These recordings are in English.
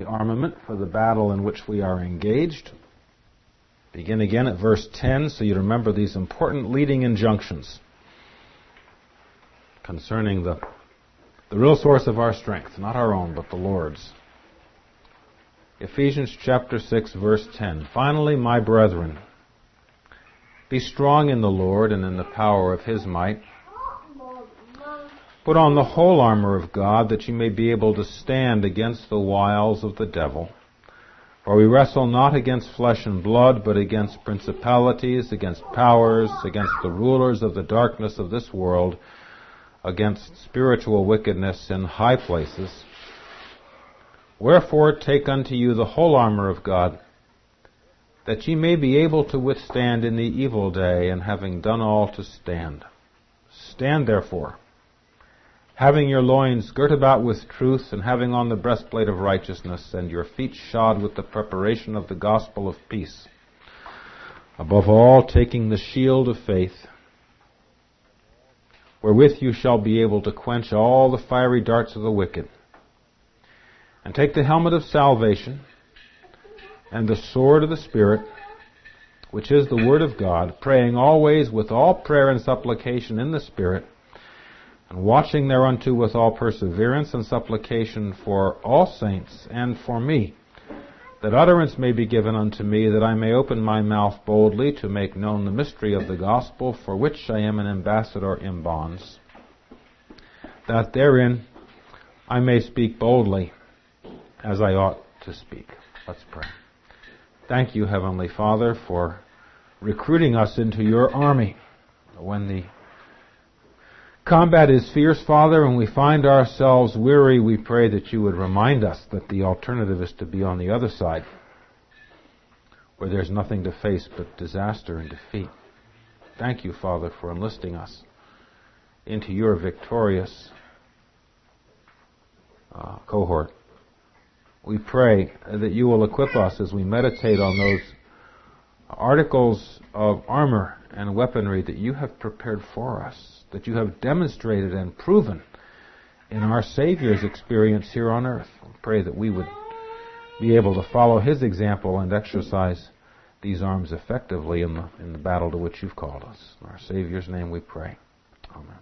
armament for the battle in which we are engaged. Begin again at verse 10 so you remember these important leading injunctions concerning the real source of our strength, not our own, but the Lord's. Ephesians chapter 6, verse 10. Finally, my brethren, be strong in the Lord and in the power of His might. Put on the whole armor of God, that you may be able to stand against the wiles of the devil. For we wrestle not against flesh and blood, but against principalities, against powers, against the rulers of the darkness of this world, against spiritual wickedness in high places. Wherefore take unto you the whole armor of God, that ye may be able to withstand in the evil day, and having done all to stand. Stand therefore, having your loins girt about with truth, and having on the breastplate of righteousness, and your feet shod with the preparation of the gospel of peace. Above all, taking the shield of faith, wherewith you shall be able to quench all the fiery darts of the wicked. And take the helmet of salvation, and the sword of the Spirit, which is the word of God, praying always with all prayer and supplication in the Spirit, and watching thereunto with all perseverance and supplication for all saints and for me, that utterance may be given unto me, that I may open my mouth boldly to make known the mystery of the gospel, for which I am an ambassador in bonds, that therein I may speak boldly as I ought to speak. Let's pray. Thank you, Heavenly Father, for recruiting us into your army. When the combat is fierce, Father, and we find ourselves weary, we pray that you would remind us that the alternative is to be on the other side, where there's nothing to face but disaster and defeat. Thank you, Father, for enlisting us into your victorious cohort. We pray that you will equip us as we meditate on those articles of armor and weaponry that you have prepared for us, that you have demonstrated and proven in our Savior's experience here on earth. We pray that we would be able to follow His example and exercise these arms effectively in the battle to which you've called us. In our Savior's name we pray. Amen.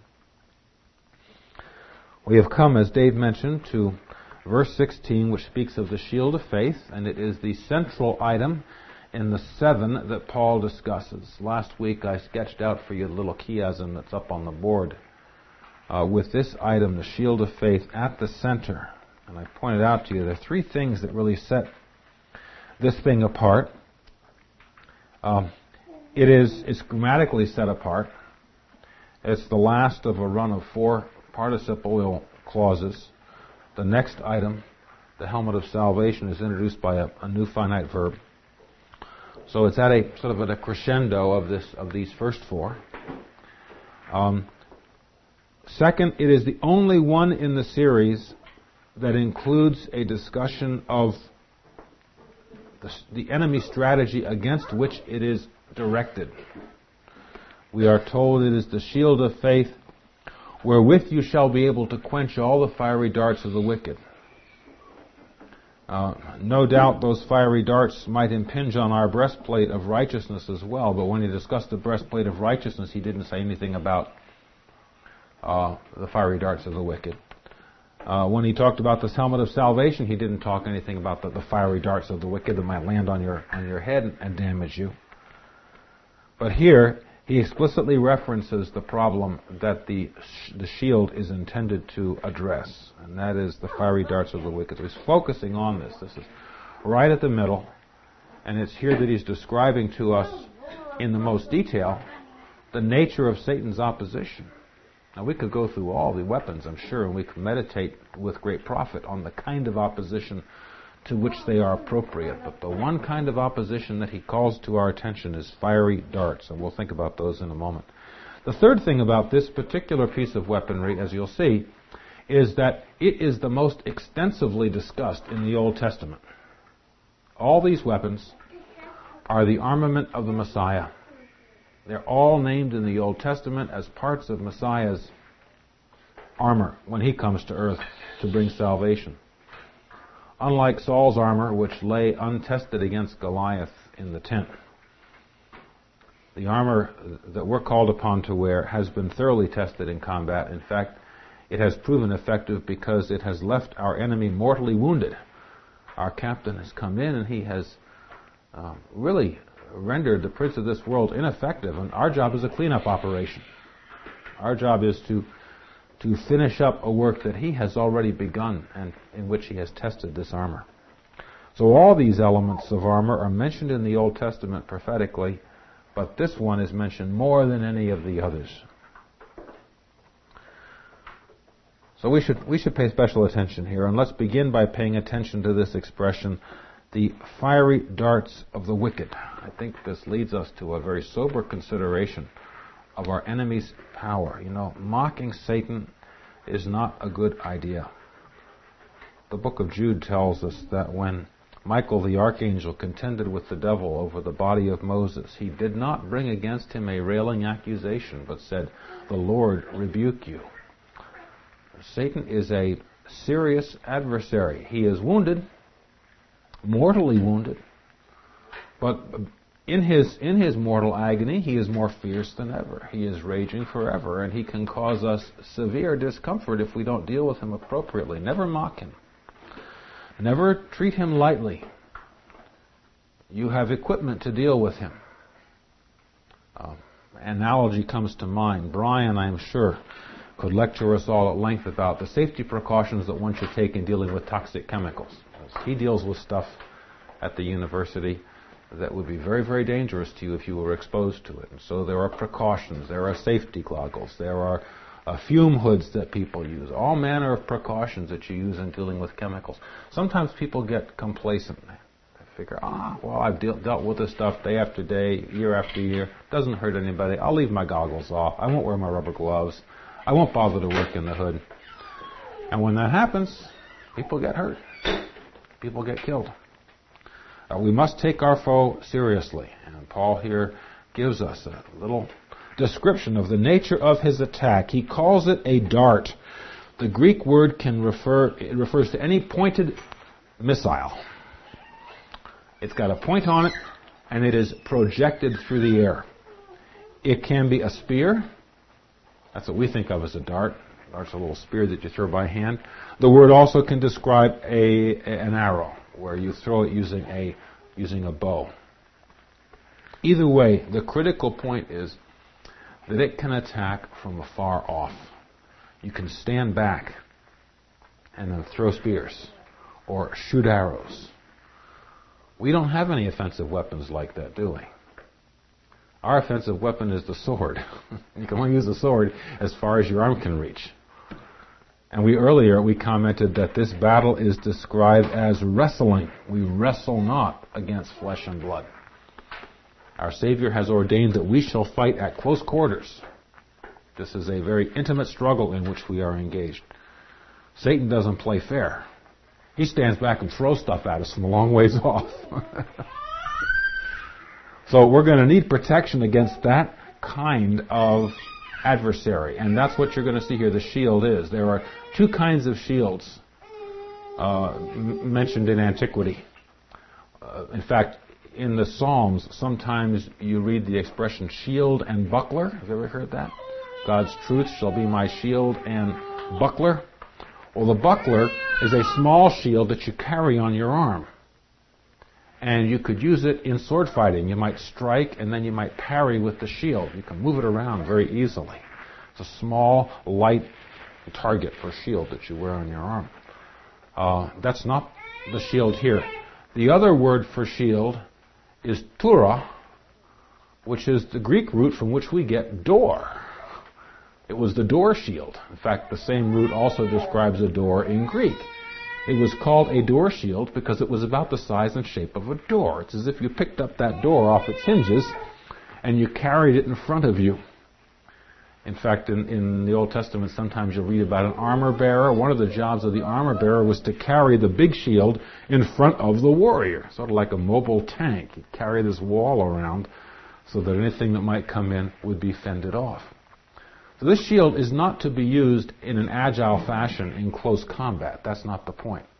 We have come, as Dave mentioned, to verse 16, which speaks of the shield of faith, and it is the central item in the 7 that Paul discusses. Last week I sketched out for you the little chiasm that's up on the board with this item, the shield of faith, at the center. And I pointed out to you there are 3 things that really set this thing apart. It's grammatically set apart. It's the last of a run of 4 participial clauses. The next item, the helmet of salvation, is introduced by a new finite verb. So it's at a sort of a crescendo of these first 4. Second, it is the only one in the series that includes a discussion of the enemy strategy against which it is directed. We are told it is the shield of faith, wherewith you shall be able to quench all the fiery darts of the wicked. No doubt those fiery darts might impinge on our breastplate of righteousness as well, but when he discussed the breastplate of righteousness, he didn't say anything about the fiery darts of the wicked. When he talked about this helmet of salvation, he didn't talk anything about the fiery darts of the wicked that might land on your head and damage you. But here, he explicitly references the problem that the shield is intended to address, and that is the fiery darts of the wicked. So he's focusing on this. This is right at the middle, and it's here that he's describing to us in the most detail the nature of Satan's opposition. Now, we could go through all the weapons, I'm sure, and we could meditate with great profit on the kind of opposition to which they are appropriate. But the one kind of opposition that he calls to our attention is fiery darts, and we'll think about those in a moment. The third thing about this particular piece of weaponry, as you'll see, is that it is the most extensively discussed in the Old Testament. All these weapons are the armament of the Messiah. They're all named in the Old Testament as parts of Messiah's armor when he comes to earth to bring salvation. Unlike Saul's armor, which lay untested against Goliath in the tent, the armor that we're called upon to wear has been thoroughly tested in combat. In fact, it has proven effective because it has left our enemy mortally wounded. Our captain has come in and he has really rendered the prince of this world ineffective, and our job is a cleanup operation. Our job is to finish up a work that he has already begun and in which he has tested this armor. So all these elements of armor are mentioned in the Old Testament prophetically, but this one is mentioned more than any of the others. So we should pay special attention here, and let's begin by paying attention to this expression, the fiery darts of the wicked. I think this leads us to a very sober consideration of our enemy's power. You know, mocking Satan is not a good idea. The book of Jude tells us that when Michael the archangel contended with the devil over the body of Moses, he did not bring against him a railing accusation, but said, "The Lord rebuke you." Satan is a serious adversary. He is wounded, mortally wounded, but in his mortal agony, he is more fierce than ever. He is raging forever, and he can cause us severe discomfort if we don't deal with him appropriately. Never mock him. Never treat him lightly. You have equipment to deal with him. Analogy comes to mind. Brian, I'm sure, could lecture us all at length about the safety precautions that one should take in dealing with toxic chemicals. He deals with stuff at the university that would be very, very dangerous to you if you were exposed to it. And so there are precautions, there are safety goggles, there are fume hoods that people use, all manner of precautions that you use in dealing with chemicals. Sometimes people get complacent. They figure, well, I've dealt with this stuff day after day, year after year. Doesn't hurt anybody. I'll leave my goggles off. I won't wear my rubber gloves. I won't bother to work in the hood. And when that happens, people get hurt. People get killed. We must take our foe seriously. And Paul here gives us a little description of the nature of his attack. He calls it a dart. The Greek word refers to any pointed missile. It's got a point on it, and it is projected through the air. It can be a spear. That's what we think of as a dart. Dart's a little spear that you throw by hand. The word also can describe an arrow, where you throw it using a bow. Either way, the critical point is that it can attack from afar off. You can stand back and then throw spears or shoot arrows. We don't have any offensive weapons like that, do we? Our offensive weapon is the sword. You can only use the sword as far as your arm can reach. And earlier we commented that this battle is described as wrestling. We wrestle not against flesh and blood. Our Savior has ordained that we shall fight at close quarters. This is a very intimate struggle in which we are engaged. Satan doesn't play fair. He stands back and throws stuff at us from a long ways off. So we're going to need protection against that kind of adversary. And that's what you're going to see here the shield is. There are two kinds of shields mentioned in antiquity. In fact, in the Psalms, sometimes you read the expression shield and buckler. Have you ever heard that? God's truth shall be my shield and buckler. Well, the buckler is a small shield that you carry on your arm. And you could use it in sword fighting. You might strike and then you might parry with the shield. You can move it around very easily. It's a small, light target for shield that you wear on your arm. That's not the shield here. The other word for shield is tura, which is the Greek root from which we get door. It was the door shield. In fact, the same root also describes a door in Greek. It was called a door shield because it was about the size and shape of a door. It's as if you picked up that door off its hinges and you carried it in front of you. In fact, in the Old Testament, sometimes you'll read about an armor bearer. One of the jobs of the armor bearer was to carry the big shield in front of the warrior, sort of like a mobile tank. He'd carry this wall around so that anything that might come in would be fended off. So this shield is not to be used in an agile fashion in close combat. That's not the point.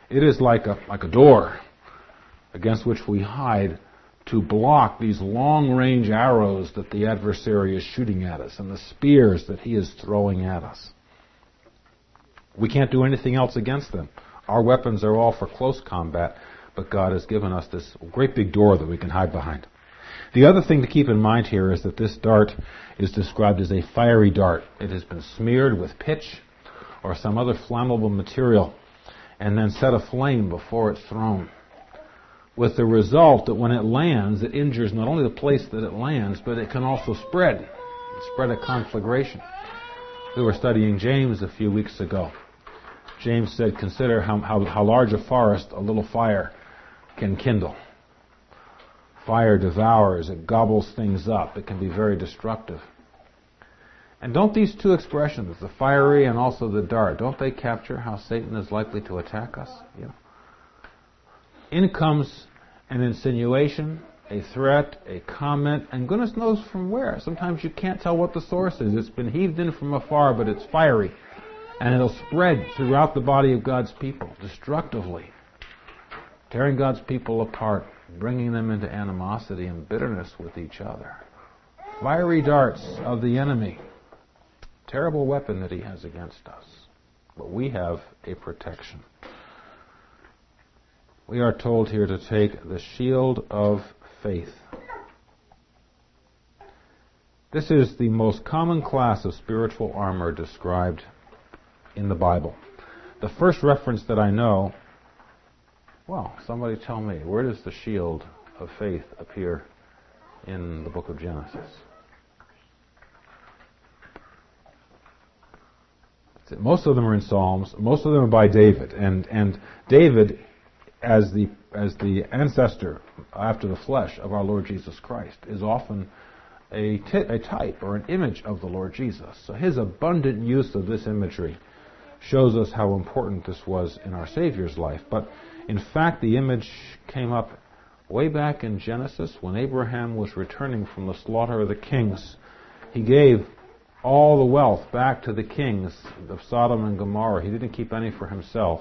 It is like a door against which we hide to block these long-range arrows that the adversary is shooting at us and the spears that he is throwing at us. We can't do anything else against them. Our weapons are all for close combat, but God has given us this great big door that we can hide behind. The other thing to keep in mind here is that this dart is described as a fiery dart. It has been smeared with pitch or some other flammable material and then set aflame before it's thrown, with the result that when it lands, it injures not only the place that it lands, but it can also spread a conflagration. We were studying James a few weeks ago. James said, consider how large a forest a little fire can kindle. Fire devours, it gobbles things up, it can be very destructive. And don't these two expressions, the fiery and also the dart, don't they capture how Satan is likely to attack us? Yeah. In comes an insinuation, a threat, a comment, and goodness knows from where. Sometimes you can't tell what the source is. It's been heaved in from afar, but it's fiery. And it'll spread throughout the body of God's people, destructively, tearing God's people apart, bringing them into animosity and bitterness with each other. Fiery darts of the enemy. Terrible weapon that he has against us. But we have a protection. We are told here to take the shield of faith. This is the most common class of spiritual armor described in the Bible. The first reference that I know, well, somebody tell me, where does the shield of faith appear in the book of Genesis? Most of them are in Psalms. Most of them are by David. And David, as the ancestor after the flesh of our Lord Jesus Christ, is often a type or an image of the Lord Jesus. So his abundant use of this imagery shows us how important this was in our Savior's life. But in fact, the image came up way back in Genesis when Abraham was returning from the slaughter of the kings. He gave all the wealth back to the kings of Sodom and Gomorrah. He didn't keep any for himself.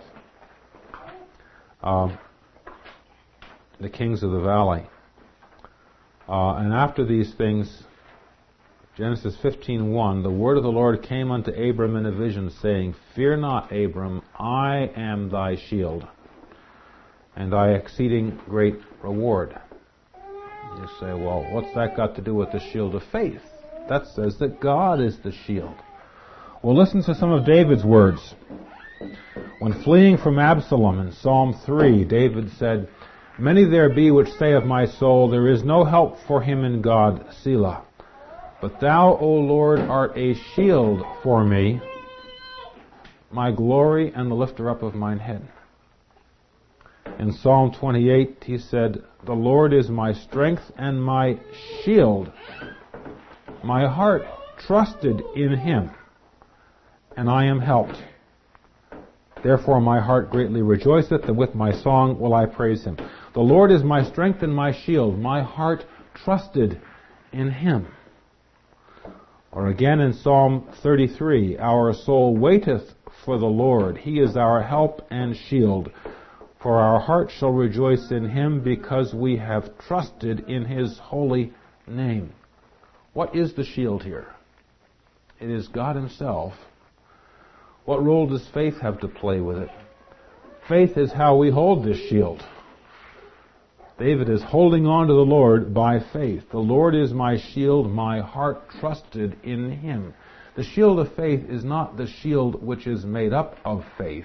The kings of the valley. And after these things, Genesis 15:1, the word of the Lord came unto Abram in a vision, saying, Fear not, Abram, I am thy shield, and thy exceeding great reward. You say, well, what's that got to do with the shield of faith? That says that God is the shield. Well, listen to some of David's words. When fleeing from Absalom in Psalm 3, David said, Many there be which say of my soul, There is no help for him in God, Selah. But thou, O Lord, art a shield for me, my glory and the lifter up of mine head. In Psalm 28, he said, The Lord is my strength and my shield. My heart trusted in him, and I am helped. Therefore my heart greatly rejoiceth, and with my song will I praise him. The Lord is my strength and my shield. My heart trusted in him. Or again in Psalm 33, Our soul waiteth for the Lord. He is our help and shield. For our heart shall rejoice in him, because we have trusted in his holy name. What is the shield here? It is God himself. What role does faith have to play with it? Faith is how we hold this shield. David is holding on to the Lord by faith. The Lord is my shield, my heart trusted in him. The shield of faith is not the shield which is made up of faith.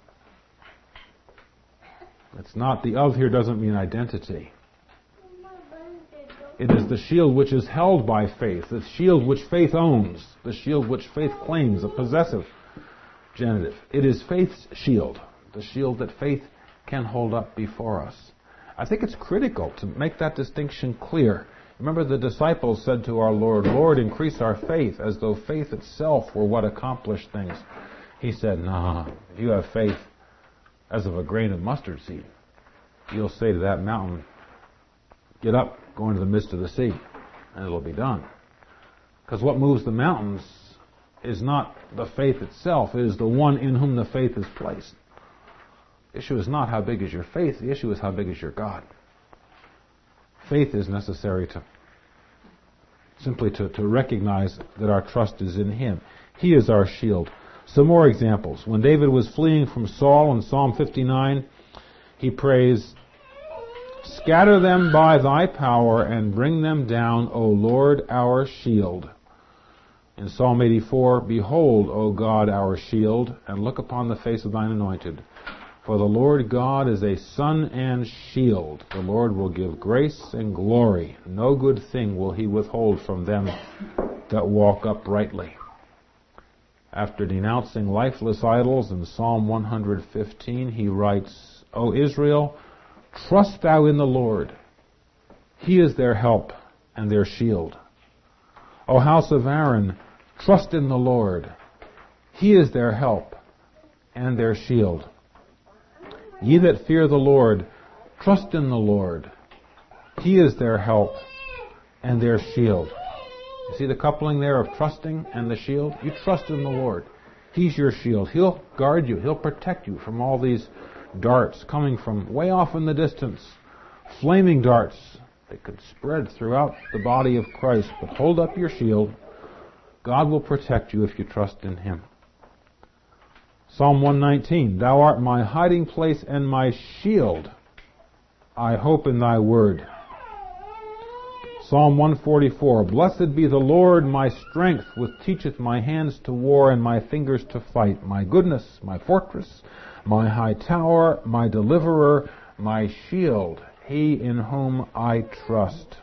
It's not, the of here doesn't mean identity. It is the shield which is held by faith, the shield which faith owns, the shield which faith claims, a possessive genitive. It is faith's shield, the shield that faith can hold up before us. I think it's critical to make that distinction clear. Remember, the disciples said to our Lord, Lord, increase our faith, as though faith itself were what accomplished things. He said, nah, if you have faith as of a grain of mustard seed, you'll say to that mountain, get up, go into the midst of the sea, and it'll be done. Because what moves the mountains is not the faith itself, it is the one in whom the faith is placed. The issue is not how big is your faith, the issue is how big is your God. Faith is necessary simply to recognize that our trust is in Him. He is our shield. Some more examples. When David was fleeing from Saul in Psalm 59, he prays, "Scatter them by thy power and bring them down, O Lord, our shield." In Psalm 84, "Behold, O God, our shield, and look upon the face of thine anointed. For the Lord God is a sun and shield. The Lord will give grace and glory. No good thing will He withhold from them that walk uprightly." After denouncing lifeless idols in Psalm 115, he writes, "O Israel, trust thou in the Lord. He is their help and their shield. O house of Aaron, trust in the Lord. He is their help and their shield. Ye that fear the Lord, trust in the Lord. He is their help and their shield." You see the coupling there of trusting and the shield? You trust in the Lord. He's your shield. He'll guard you. He'll protect you from all these darts coming from way off in the distance. Flaming darts that could spread throughout the body of Christ. But hold up your shield. God will protect you if you trust in Him. Psalm 119, "Thou art my hiding place and my shield. I hope in thy word." Psalm 144, "Blessed be the Lord my strength, which teacheth my hands to war and my fingers to fight. My goodness, my fortress, my high tower, my deliverer, my shield, He in whom I trust."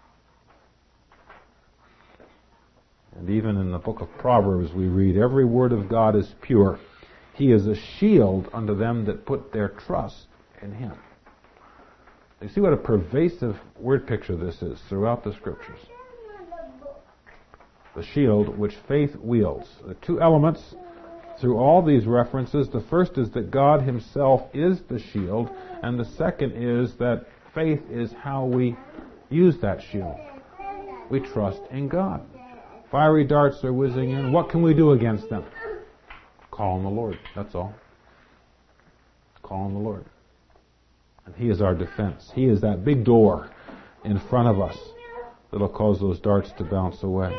And even in the book of Proverbs we read, "Every word of God is pure. He is a shield unto them that put their trust in Him." You see what a pervasive word picture this is throughout the Scriptures. The shield which faith wields. The two elements through all these references, the first is that God Himself is the shield, and the second is that faith is how we use that shield. We trust in God. Fiery darts are whizzing in. What can we do against them? Call on the Lord. That's all. Call on the Lord. And He is our defense. He is that big door in front of us that'll cause those darts to bounce away.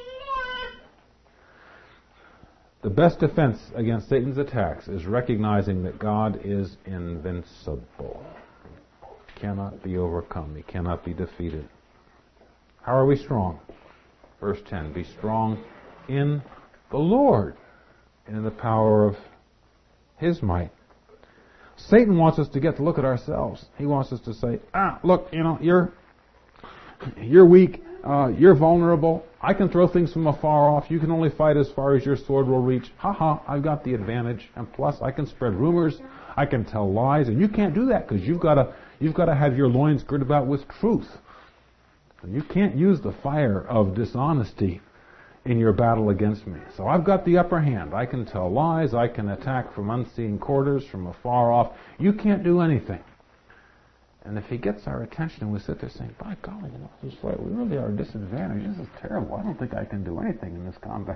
The best defense against Satan's attacks is recognizing that God is invincible. He cannot be overcome. He cannot be defeated. How are we strong? Verse 10, "Be strong in the Lord and in the power of His might." Satan wants us to get to look at ourselves. He wants us to say, look, you're weak, you're vulnerable. I can throw things from afar off. You can only fight as far as your sword will reach. I've got the advantage. And plus, I can spread rumors. I can tell lies. And you can't do that because you've got to have your loins girded about with truth. And you can't use the fire of dishonesty in your battle against me. So I've got the upper hand. I can tell lies. I can attack from unseen quarters, from afar off. You can't do anything. And if he gets our attention and we sit there saying, "By golly, this fight, we really are disadvantaged. This is terrible. I don't think I can do anything in this combat."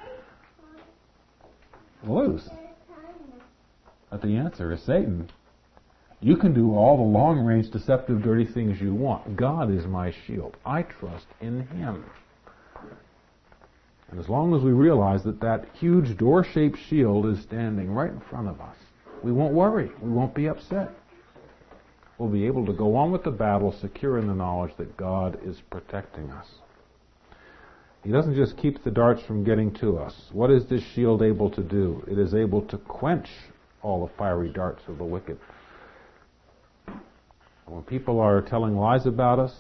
Lose. But the answer is Satan. You can do all the long-range, deceptive, dirty things you want. God is my shield. I trust in Him. And as long as we realize that that huge door-shaped shield is standing right in front of us, we won't worry. We won't be upset. We'll be able to go on with the battle secure in the knowledge that God is protecting us. He doesn't just keep the darts from getting to us. What is this shield able to do? It is able to quench all the fiery darts of the wicked. When people are telling lies about us,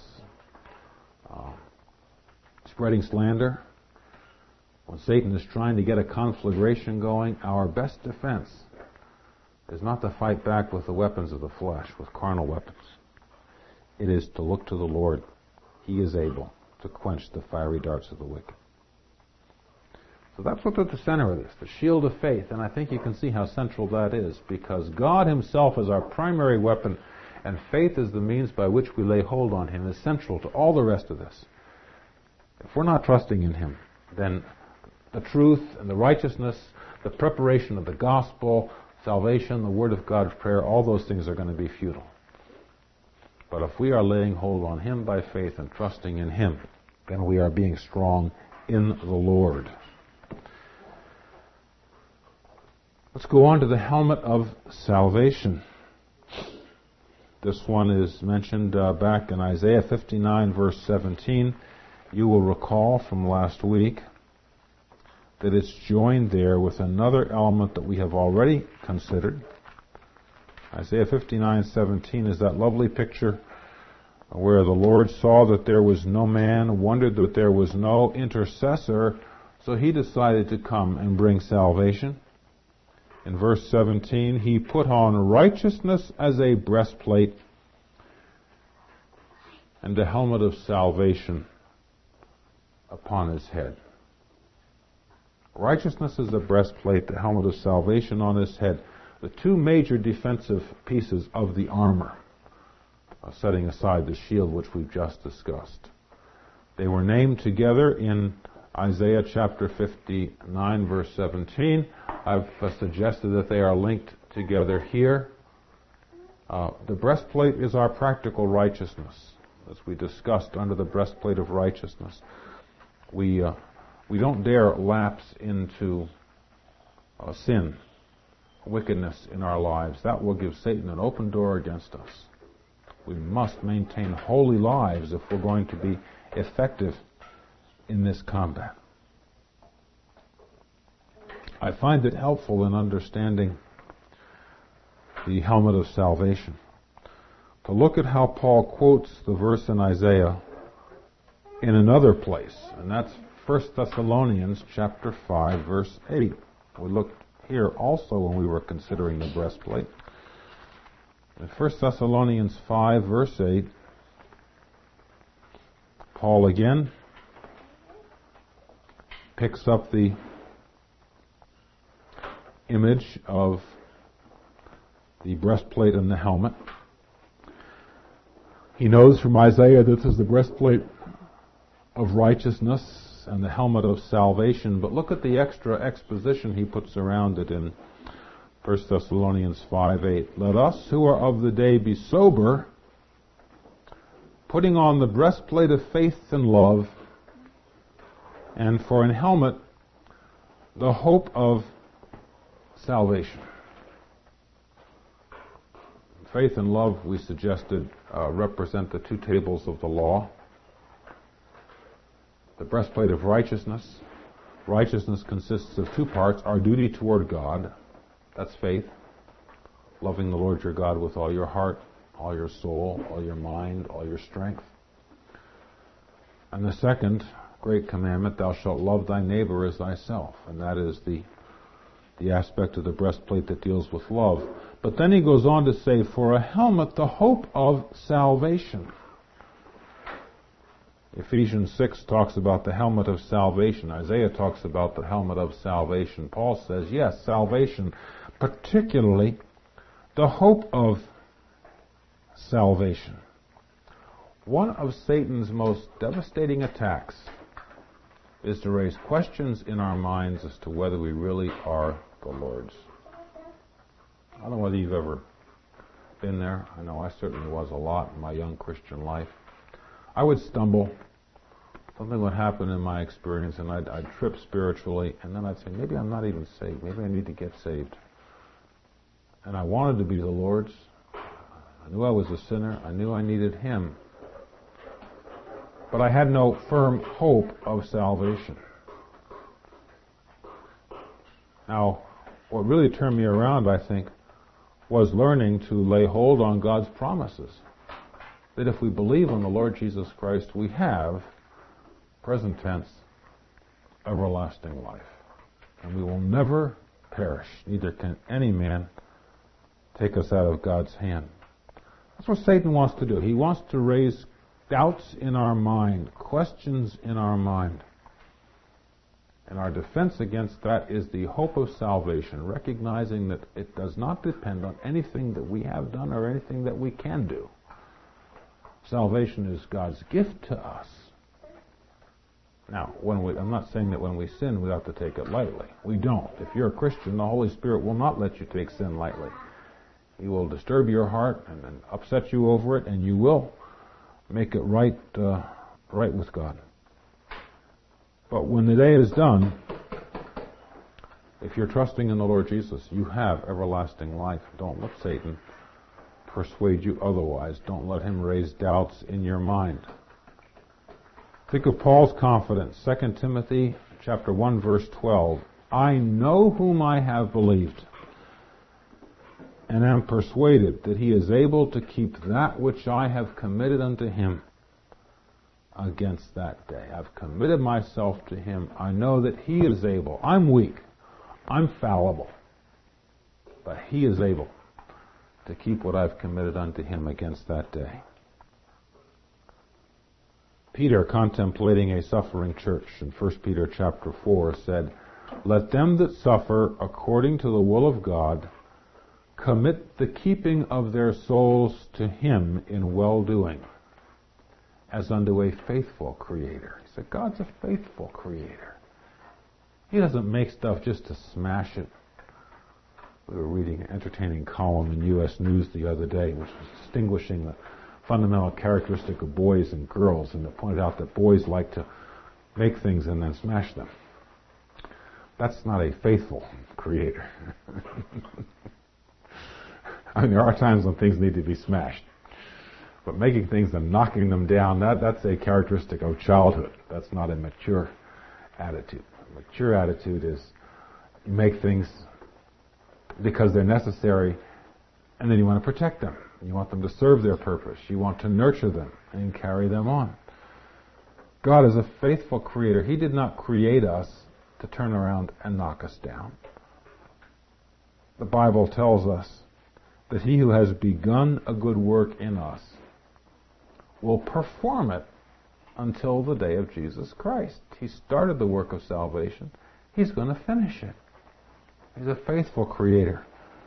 spreading slander, when Satan is trying to get a conflagration going, our best defense is not to fight back with the weapons of the flesh, with carnal weapons. It is to look to the Lord. He is able to quench the fiery darts of the wicked. So that's what's at the center of this, the shield of faith. And I think you can see how central that is, because God Himself is our primary weapon, and faith is the means by which we lay hold on Him, is central to all the rest of this. If we're not trusting in Him, then the truth and the righteousness, the preparation of the gospel, salvation, the Word of God, prayer, all those things are going to be futile. But if we are laying hold on Him by faith and trusting in Him, then we are being strong in the Lord. Let's go on to the helmet of salvation. This one is mentioned back in Isaiah 59, verse 17. You will recall from last week that it's joined there with another element that we have already considered. Isaiah 59:17 is that lovely picture where the Lord saw that there was no man, wondered that there was no intercessor, so He decided to come and bring salvation. In verse 17, He put on righteousness as a breastplate and a helmet of salvation upon His head. Righteousness is a breastplate, the helmet of salvation on His head. The two major defensive pieces of the armor, setting aside the shield which we've just discussed. They were named together in Isaiah chapter 59, verse 17. I've suggested that they are linked together here. The breastplate is our practical righteousness, as we discussed under the breastplate of righteousness. We don't dare lapse into sin, wickedness in our lives. That will give Satan an open door against us. We must maintain holy lives if we're going to be effective in this combat. I find it helpful in understanding the helmet of salvation to look at how Paul quotes the verse in Isaiah in another place, and that's 1 Thessalonians chapter 5, verse 8. We looked here also when we were considering the breastplate. In 1 Thessalonians 5, verse 8, Paul again picks up the image of the breastplate and the helmet. He knows from Isaiah that this is the breastplate of righteousness and the helmet of salvation, but look at the extra exposition he puts around it in 1 Thessalonians 5:8. Let us who are of the day be sober, putting on the breastplate of faith and love, and for an helmet, the hope of salvation. Faith and love, we suggested, represent the two tables of the law. The breastplate of righteousness. Righteousness consists of two parts: our duty toward God, that's faith, loving the Lord your God with all your heart, all your soul, all your mind, all your strength. And the second great commandment, thou shalt love thy neighbor as thyself. And that is the aspect of the breastplate that deals with love. But then he goes on to say, for a helmet, the hope of salvation. Ephesians 6 talks about the helmet of salvation. Isaiah talks about the helmet of salvation. Paul says, yes, salvation, particularly the hope of salvation. One of Satan's most devastating attacks is to raise questions in our minds as to whether we really are the Lord's. I don't know whether you've ever been there. I know I certainly was a lot in my young Christian life. I would stumble. Something would happen in my experience, and I'd trip spiritually, and then I'd say, maybe I'm not even saved. Maybe I need to get saved. And I wanted to be the Lord's. I knew I was a sinner. I knew I needed Him. But I had no firm hope of salvation. Now, what really turned me around, I think, was learning to lay hold on God's promises. That if we believe in the Lord Jesus Christ, we have, present tense, everlasting life. And we will never perish. Neither can any man take us out of God's hand. That's what Satan wants to do. He wants to raise doubts in our mind, questions in our mind. And our defense against that is the hope of salvation, recognizing that it does not depend on anything that we have done or anything that we can do. Salvation is God's gift to us. Now, I'm not saying that when we sin we have to take it lightly. We don't. If you're a Christian, the Holy Spirit will not let you take sin lightly. He will disturb your heart and upset you over it, and you will make it right with God. But when the day is done, if you're trusting in the Lord Jesus, you have everlasting life. Don't let Satan persuade you otherwise. Don't let him raise doubts in your mind. Think of Paul's confidence. 2 Timothy chapter 1, verse 12. I know whom I have believed, and am persuaded that he is able to keep that which I have committed unto him against that day. I've committed myself to him. I know that he is able. I'm weak. I'm fallible. But he is able to keep what I've committed unto him against that day. Peter, contemplating a suffering church in 1 Peter chapter 4, said, let them that suffer according to the will of God commit the keeping of their souls to him in well-doing, as unto a faithful Creator. He said, God's a faithful Creator. He doesn't make stuff just to smash it. We were reading an entertaining column in U.S. News the other day, which was distinguishing the fundamental characteristic of boys and girls, and it pointed out that boys like to make things and then smash them. That's not a faithful Creator. I mean, there are times when things need to be smashed. But making things and knocking them down, that's a characteristic of childhood. That's not a mature attitude. A mature attitude is you make things because they're necessary, and then you want to protect them. You want them to serve their purpose. You want to nurture them and carry them on. God is a faithful Creator. He did not create us to turn around and knock us down. The Bible tells us that he who has begun a good work in us will perform it until the day of Jesus Christ. He started the work of salvation. He's going to finish it. He's a faithful Creator.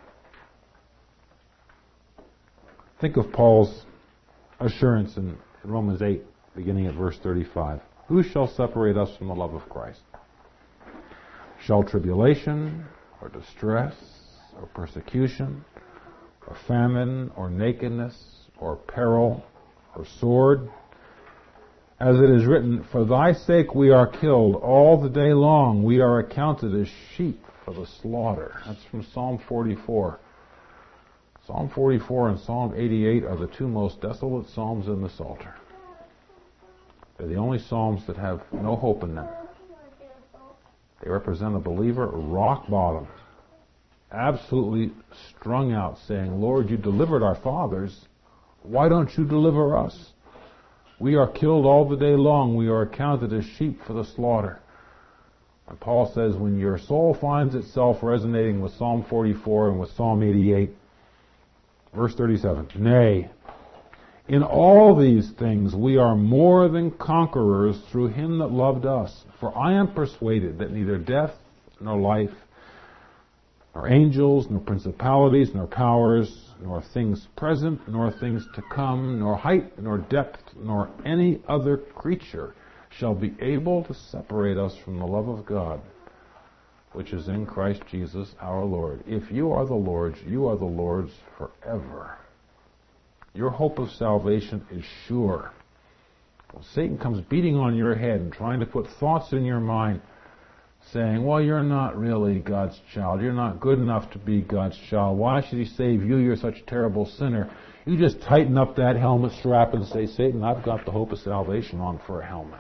Think of Paul's assurance in Romans 8, beginning at verse 35. Who shall separate us from the love of Christ? Shall tribulation, or distress, or persecution, or famine, or nakedness, or peril, or sword? As it is written, for thy sake we are killed all the day long. We are accounted as sheep for the slaughter. That's from Psalm 44. Psalm 44 and Psalm 88 are the two most desolate psalms in the Psalter. They're the only psalms that have no hope in them. They represent a believer rock bottom, absolutely strung out, saying, Lord, you delivered our fathers. Why don't you deliver us? We are killed all the day long. We are accounted as sheep for the slaughter. And Paul says, when your soul finds itself resonating with Psalm 44 and with Psalm 88, verse 37, nay, in all these things we are more than conquerors through him that loved us. For I am persuaded that neither death nor life, nor angels, nor principalities, nor powers, nor things present, nor things to come, nor height, nor depth, nor any other creature shall be able to separate us from the love of God, which is in Christ Jesus our Lord. If you are the Lord's, you are the Lord's forever. Your hope of salvation is sure. When Satan comes beating on your head and trying to put thoughts in your mind, saying, well, you're not really God's child. You're not good enough to be God's child. Why should he save you? You're such a terrible sinner. You just tighten up that helmet strap and say, Satan, I've got the hope of salvation on for a helmet.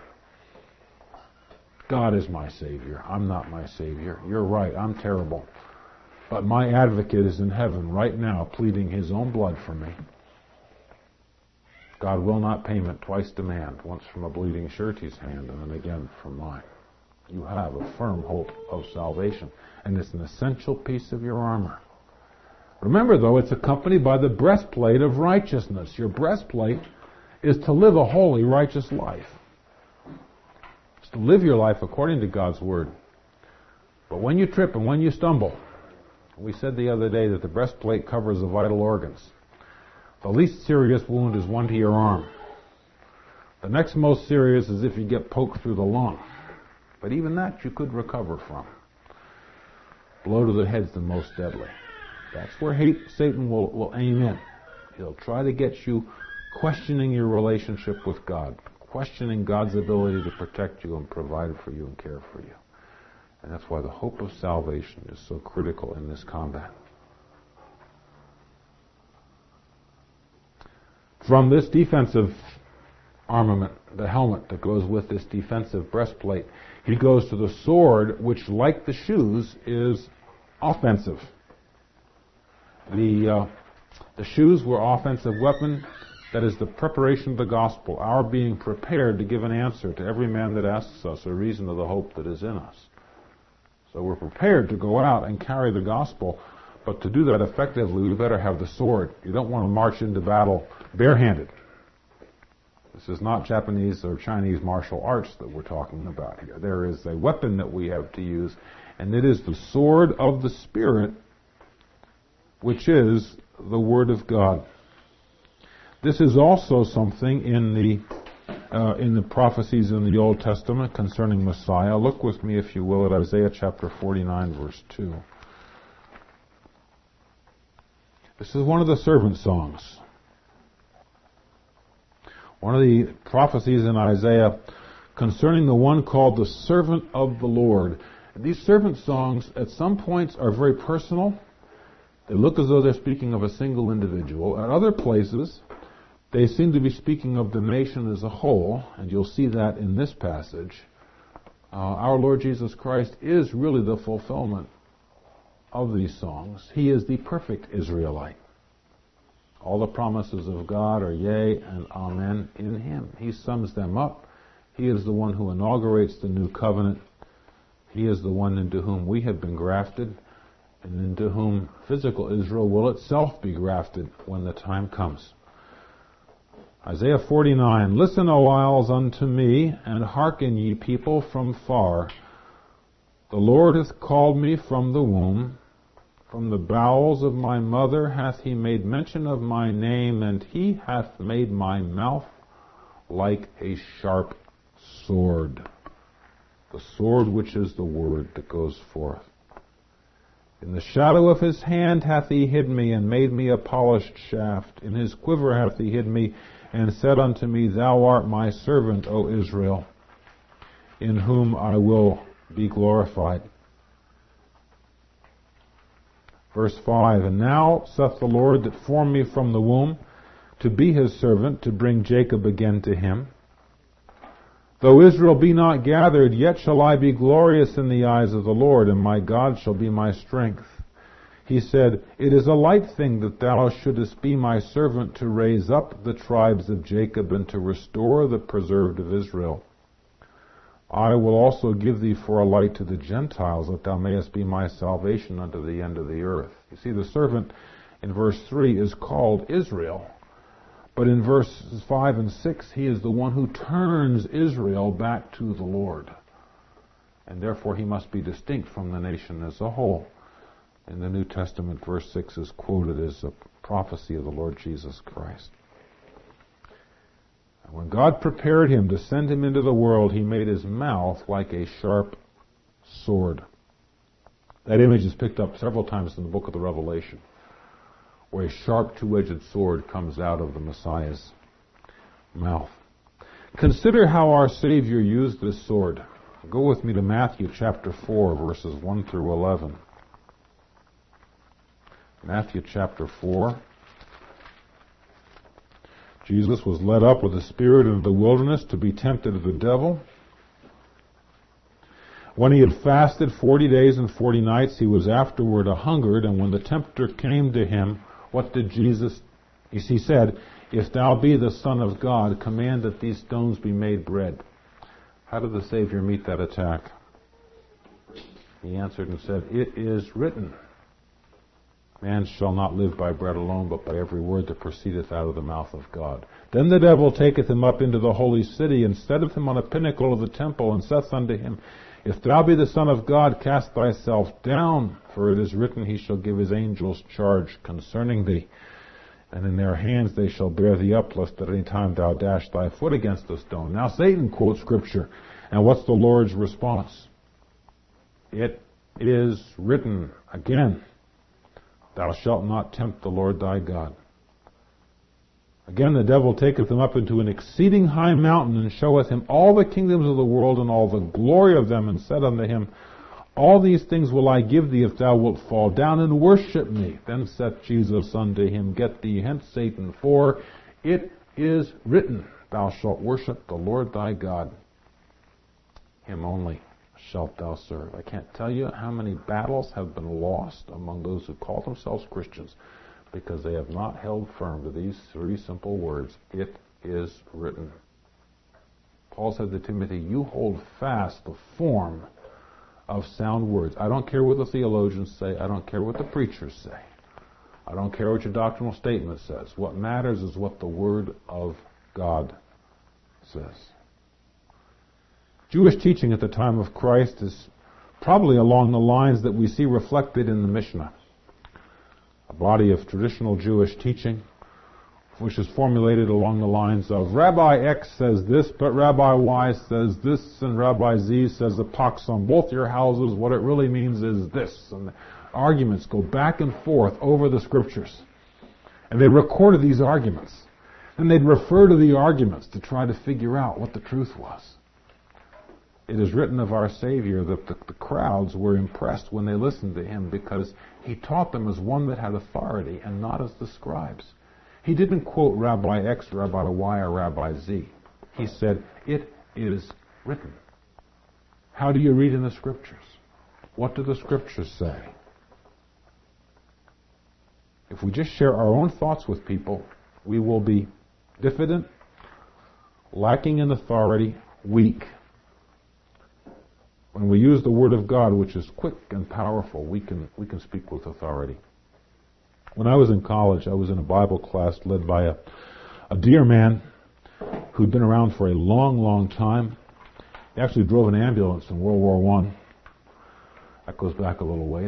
God is my Savior. I'm not my Savior. You're right. I'm terrible. But my advocate is in heaven right now pleading his own blood for me. God will not payment twice demand, once from a bleeding surety's hand and then again from mine. You have a firm hope of salvation, and it's an essential piece of your armor. Remember, though, it's accompanied by the breastplate of righteousness. Your breastplate is to live a holy, righteous life. It's to live your life according to God's Word. But when you trip and when you stumble, we said the other day that the breastplate covers the vital organs. The least serious wound is one to your arm. The next most serious is if you get poked through the lung. But even that you could recover from. Blow to the head's the most deadly. That's where Satan will aim in. He'll try to get you questioning your relationship with God, questioning God's ability to protect you and provide for you and care for you. And that's why the hope of salvation is so critical in this combat. From this defensive armament, the helmet that goes with this defensive breastplate, he goes to the sword, which, like the shoes, is offensive. The shoes were offensive weapon. That is the preparation of the gospel, our being prepared to give an answer to every man that asks us a reason of the hope that is in us. So we're prepared to go out and carry the gospel, but to do that effectively, we better have the sword. You don't want to march into battle barehanded. This is not Japanese or Chinese martial arts that we're talking about here. There is a weapon that we have to use, and it is the sword of the Spirit, which is the Word of God. This is also something in the prophecies in the Old Testament concerning Messiah. Look with me, if you will, at Isaiah chapter 49, verse 2. This is one of the servant songs. One of the prophecies in Isaiah concerning the one called the servant of the Lord. These servant songs at some points are very personal. They look as though they're speaking of a single individual. At other places, they seem to be speaking of the nation as a whole, and you'll see that in this passage. Our Lord Jesus Christ is really the fulfillment of these songs. He is the perfect Israelite. All the promises of God are yea and amen in Him. He sums them up. He is the one who inaugurates the new covenant. He is the one into whom we have been grafted, and into whom physical Israel will itself be grafted when the time comes. Isaiah 49, Listen, O isles, unto me, and hearken, ye people from far. The Lord hath called me from the womb. From the bowels of my mother hath He made mention of my name, and He hath made my mouth like a sharp sword. The sword which is the word that goes forth. In the shadow of His hand hath He hid me, and made me a polished shaft. In His quiver hath He hid me, and said unto me, Thou art my servant, O Israel, in whom I will be glorified. Verse 5, And now saith the Lord that formed me from the womb, to be His servant, to bring Jacob again to Him. Though Israel be not gathered, yet shall I be glorious in the eyes of the Lord, and my God shall be my strength. He said, It is a light thing that thou shouldest be my servant to raise up the tribes of Jacob and to restore the preserved of Israel. I will also give thee for a light to the Gentiles, that thou mayest be my salvation unto the end of the earth. You see, the servant in verse 3 is called Israel. But in verses 5 and 6, he is the one who turns Israel back to the Lord. And therefore he must be distinct from the nation as a whole. In the New Testament, verse 6 is quoted as a prophecy of the Lord Jesus Christ. And when God prepared Him to send Him into the world, He made His mouth like a sharp sword. That image is picked up several times in the book of the Revelation, where a sharp two-edged sword comes out of the Messiah's mouth. Consider how our Savior used this sword. Go with me to Matthew chapter 4, verses 1 through 11. Matthew chapter 4. Jesus was led up with the Spirit into the wilderness to be tempted of the devil. When He had fasted 40 days and 40 nights, He was afterward a-hungered, and when the tempter came to Him, what did Jesus? He said, If thou be the Son of God, command that these stones be made bread. How did the Savior meet that attack? He answered and said, It is written, Man shall not live by bread alone, but by every word that proceedeth out of the mouth of God. Then the devil taketh him up into the holy city, and setteth him on a pinnacle of the temple, and saith unto him, If thou be the Son of God, cast thyself down, for it is written, He shall give His angels charge concerning thee. And in their hands they shall bear thee up, lest at any time thou dash thy foot against a stone. Now Satan quotes Scripture, And what's the Lord's response? It is written again, thou shalt not tempt the Lord thy God. Again the devil taketh him up into an exceeding high mountain, and showeth him all the kingdoms of the world and all the glory of them, and said unto him, all these things will I give thee if thou wilt fall down and worship me. Then saith Jesus unto him, get thee hence, Satan, for it is written, thou shalt worship the Lord thy God. Him only shalt thou serve. I can't tell you how many battles have been lost among those who call themselves Christians because they have not held firm to these three simple words. It is written. Paul said to Timothy, you hold fast the form of sound words. I don't care what the theologians say. I don't care what the preachers say. I don't care what your doctrinal statement says. What matters is what the Word of God says. Jewish teaching at the time of Christ is probably along the lines that we see reflected in the Mishnah, a body of traditional Jewish teaching which is formulated along the lines of Rabbi X says this, but Rabbi Y says this, and Rabbi Z says the pox on both your houses. What it really means is this. And the arguments go back and forth over the Scriptures. And they recorded these arguments. And they'd refer to the arguments to try to figure out what the truth was. It is written of our Savior that the crowds were impressed when they listened to him because he taught them as one that had authority and not as the scribes. He didn't quote Rabbi X, Rabbi Y, or Rabbi Z. He said, it is written. How do you read in the Scriptures? What do the Scriptures say? If we just share our own thoughts with people, we will be diffident, lacking in authority, weak. When we use the Word of God, which is quick and powerful, we can speak with authority. When I was in college, I was in a Bible class led by a dear man who'd been around for a long, long time. He actually drove an ambulance in World War I. That goes back a little ways.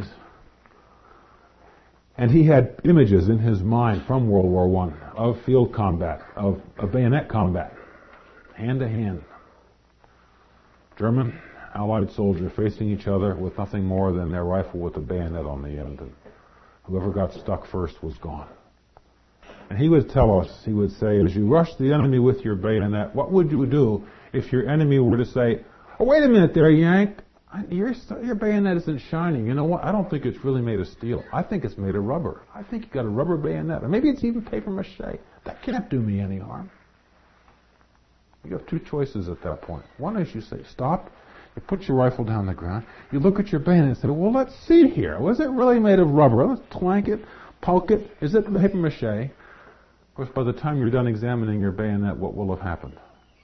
And he had images in his mind from World War I of field combat, of bayonet combat, hand to hand. German, Allied soldier facing each other with nothing more than their rifle with a bayonet on the end. And whoever got stuck first was gone. And he would tell us, he would say, as you rush the enemy with your bayonet, what would you do if your enemy were to say, oh, wait a minute there, Yank. Your bayonet isn't shining. You know what? I don't think it's really made of steel. I think it's made of rubber. I think you got a rubber bayonet. Or maybe it's even paper mache. That can't do me any harm. You have two choices at that point. One is you say, stop. You put your rifle down on the ground. You look at your bayonet and say, well, let's see here. Was it really made of rubber? Let's clank it, poke it. Is it paper mache? Of course, by the time you're done examining your bayonet, what will have happened?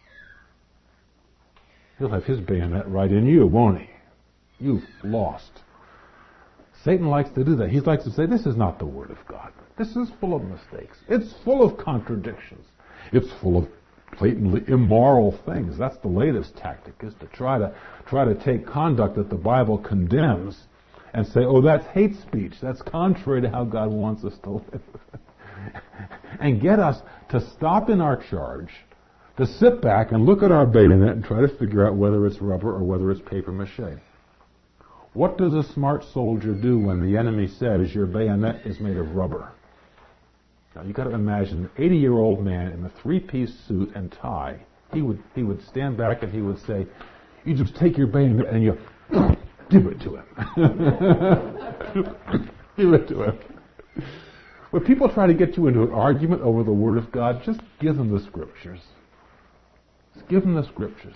He'll have his bayonet right in you, won't he? You've lost. Satan likes to do that. He likes to say, this is not the Word of God. This is full of mistakes. It's full of contradictions. It's full of blatantly immoral things. That's the latest tactic, is to try to take conduct that the Bible condemns and say, oh, that's hate speech. That's contrary to how God wants us to live. And get us to stop in our charge, to sit back and look at our bayonet and try to figure out whether it's rubber or whether it's paper mache. What does a smart soldier do when the enemy says your bayonet is made of rubber? Now you've got to imagine an 80-year-old man in a three-piece suit and tie. He would stand back and he would say, you just take your bayonet and you give it to him. Give it to him. When people try to get you into an argument over the Word of God, just give them the Scriptures. Just give them the Scriptures.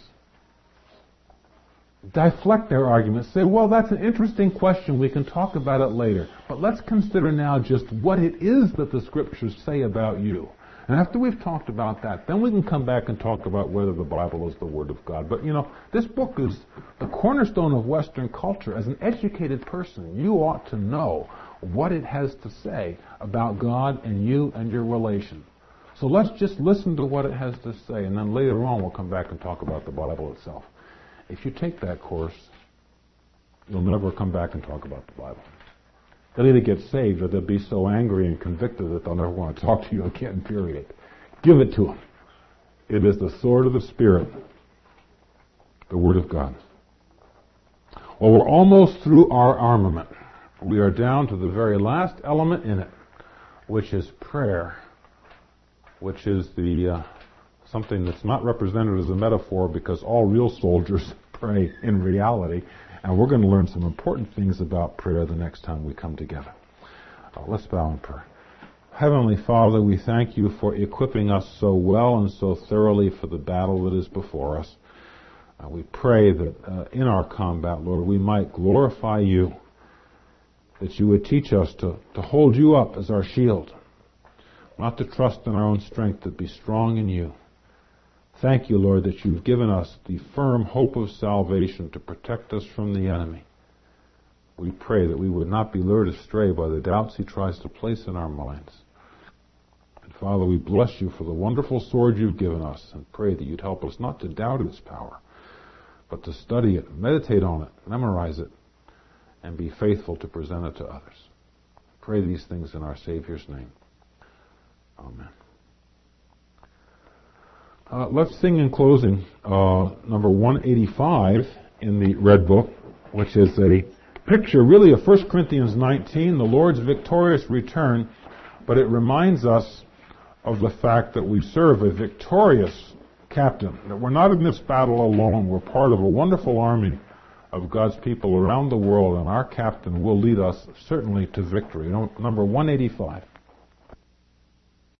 Deflect their arguments. Say, well, that's an interesting question. We can talk about it later. But let's consider now just what it is that the Scriptures say about you. And after we've talked about that, then we can come back and talk about whether the Bible is the Word of God. But, this book is the cornerstone of Western culture. As an educated person, you ought to know what it has to say about God and you and your relation. So let's just listen to what it has to say, and then later on we'll come back and talk about the Bible itself. If you take that course, you'll never come back and talk about the Bible. They'll either get saved or they'll be so angry and convicted that they'll never want to talk to you again, period. Give it to them. It is the sword of the Spirit. the Word of God. Well, we're almost through our armament. We are down to the very last element in it, which is prayer, which is the something that's not represented as a metaphor because all real soldiers pray in reality, and we're going to learn some important things about prayer the next time we come together. Let's bow in prayer. Heavenly Father, we thank you for equipping us so well and so thoroughly for the battle that is before us. We pray that in our combat, Lord, we might glorify you, that you would teach us to hold you up as our shield, not to trust in our own strength, but be strong in you. Thank you, Lord, that you've given us the firm hope of salvation to protect us from the enemy. We pray that we would not be lured astray by the doubts he tries to place in our minds. And Father, we bless you for the wonderful sword you've given us and pray that you'd help us not to doubt its power, but to study it, meditate on it, memorize it, and be faithful to present it to others. Pray these things in our Savior's name. Amen. Let's sing in closing number 185 in the Red Book, which is a picture really of 1 Corinthians 19, the Lord's victorious return, but it reminds us of the fact that we serve a victorious captain, that we're not in this battle alone. We're part of a wonderful army of God's people around the world, and our captain will lead us certainly to victory. Number 185.